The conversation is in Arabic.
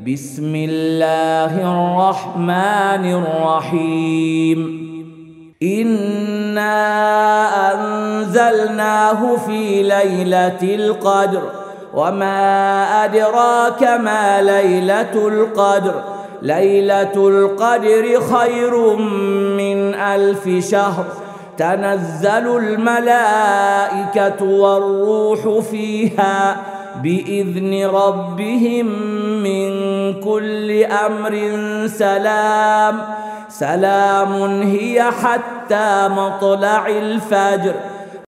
بسم الله الرحمن الرحيم إنا أنزلناه في ليلة القدر وما أدراك ما ليلة القدر ليلة القدر خير من 1000 شهر تنزل الملائكة والروح فيها بإذن ربهم من كل أمر سلام هي حتى مطلع الفجر